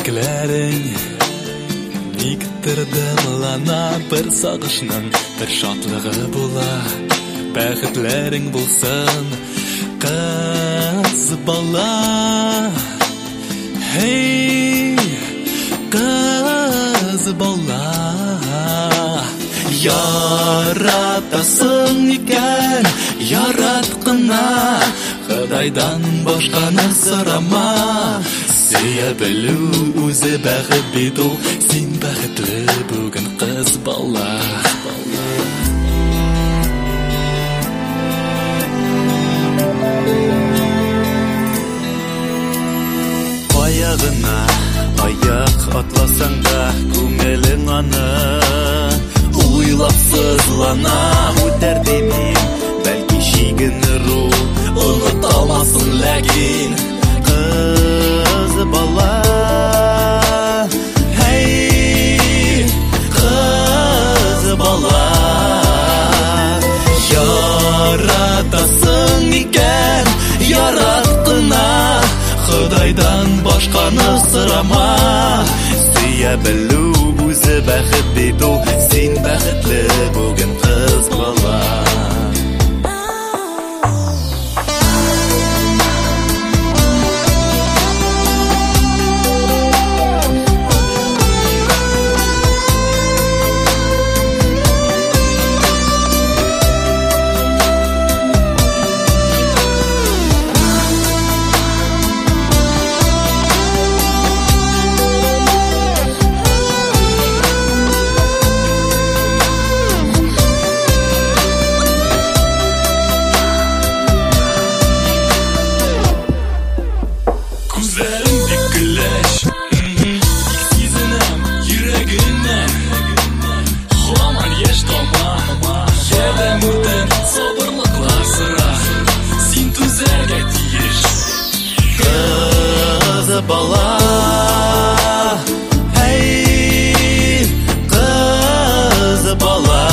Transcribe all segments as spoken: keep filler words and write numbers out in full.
Kirpiklering Никтірді мылана бір сағышның бір шатлығы бола Бәхітлерің болсын қыз бала Хей, қыз бала Яратасың екен, яратқына Құдайдан башқаны сұрама Сүйе білу өзі бәхіт бит ол Сен бәхітлі бүгін қыз бала Аяғына аяқ атласаң да көңілің аны Ойлап сызлана өтер демейм Бәлки шегініру ұныталмасын ләкин Қыз бала Хей, қыз бала Яратасың екен, яратқына Құдайдан башқаны сұрама Сүйе білу өзі бәхіт бит ол Сен бәхітлі бүгін қыз бала Бала, хей, қыз бала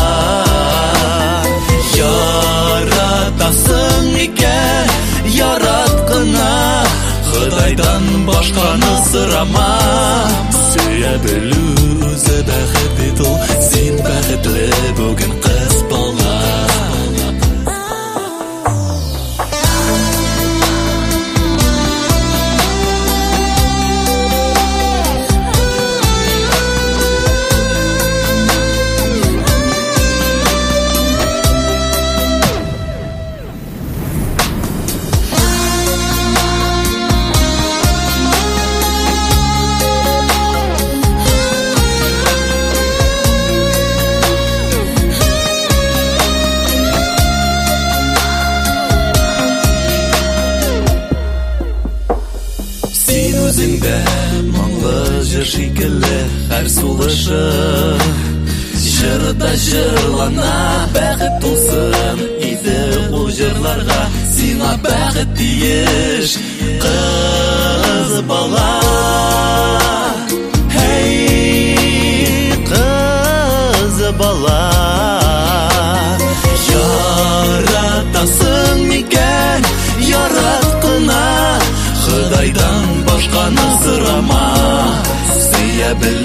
Яратасың екен, яратқына Құдайдан башқаны сұрама Сүйе білу өзі бәхіт бит ол Сен бәхітлі бүгін қыз бала Өзіңді мұңлы жыр шикілі әр сұлышы Жырда жырлана бәхіт тусын Иді ол жырларға сина бәхіт дейіш Қыз бала Хей, қыз бала Яратасың екен, яратқына Құдайдан башқаны сұрама Сүйе біл